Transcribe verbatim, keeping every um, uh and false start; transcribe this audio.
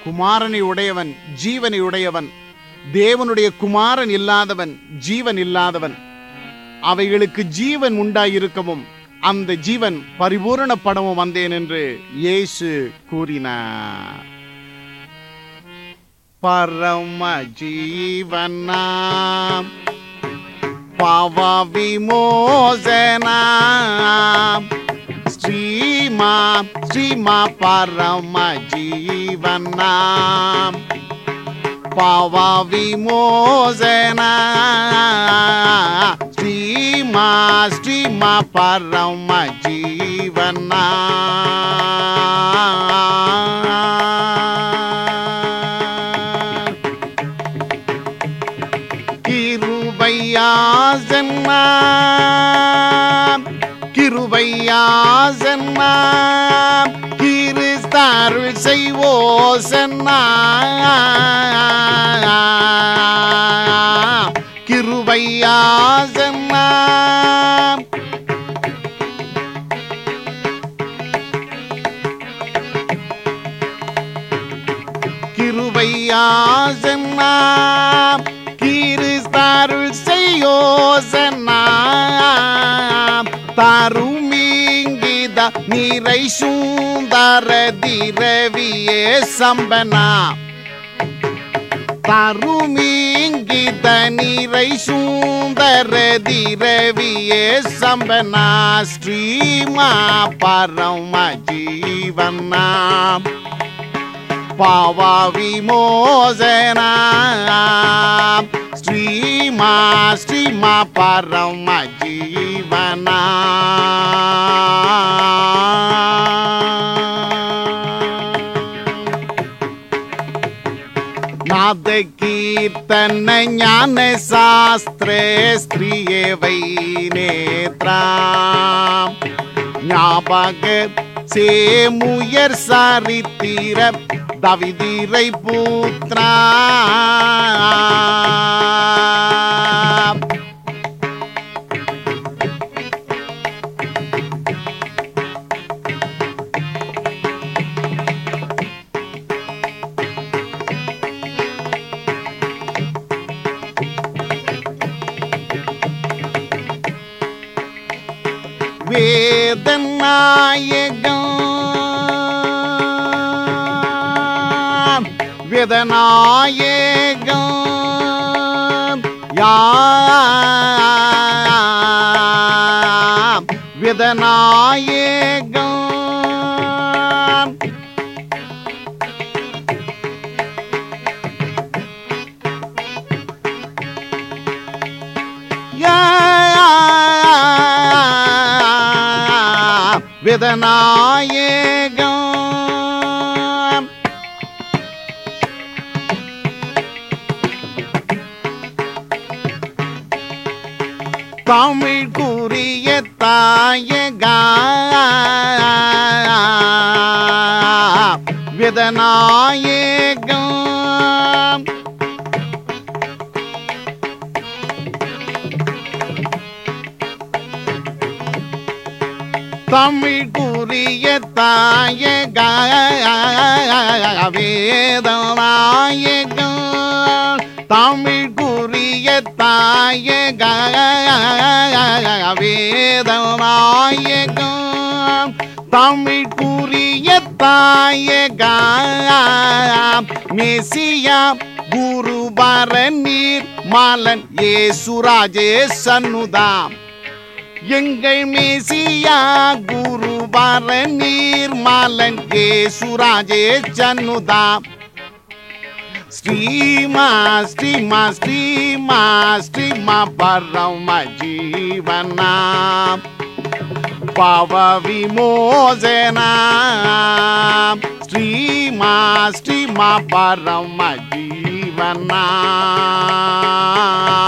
குமாரனை உடையவன் ஜீவனை உடையவன். தேவனுடைய குமாரன் இல்லாதவன் ஜீவன் இல்லாதவன். அவைகளுக்கு ஜீவன் உண்டாயிருக்கவும் அந்த ஜீவன் பரிபூரணப்படவும் வந்தேன் என்று இயேசு கூறினார். பரம ஜீவனாம் பாவ விமோசனாம் ஸ்ரீமா ஸ்ரீமா பரம ஜீவனாம் பாவ விமோசனா ஸ்ரீமா ஸ்ரீமா பரம ஜீவனா கிருபையாசன்னா கிருபையாசன்னா கிறிஸ்தருள் செய்வோசன்னா கிருபையாசன்னா கிருபையாசன்னா கிறிஸ்தருள் செய்யோசன்னா தருமீங்கித நிறை சுந்தர திரவியே சம்பனா தருமீங்கித நிறை சுந்தர திரவியே சம்பனா ஸ்ரீமா பரம ஜீவனா பாவ விமோசனா ஸ்ரீமா ஸ்ரீமா பரம ஜீவனா நாத கீர்த்தன ஞான சாஸ்திரே ஸ்திரியே வை நேத்ராம் ஞாபக சேமுயர் சரித்திர தவிதிரை புத்ரா வேதநாயகம் வேதநாயகம் யா வேதநாயகம் யா வேதநாயகம் தமிழ் கூறிய தாயகா வேதநாயகம் தமிழ் கூறிய தாயகா வேதநாயகம் தமிழ் கூறிய தாயகா வேதநாயகம் தமிழ் கூறிய தாயகா மெசியா குருபர நீர் மாலன் ஏசுராஜே சன்னுதாம் எங்கள் மெசியா குருபர நீர் மாலன் ஏசுராஜே சன்னுதாம் ஸ்ரீமா ஸ்ரீமா ஸ்ரீமா ஸ்ரீமா பரம ஜீவனா பாவ விமோசனா ஸ்ரீமா ஸ்ரீமா பரம ஜீவனா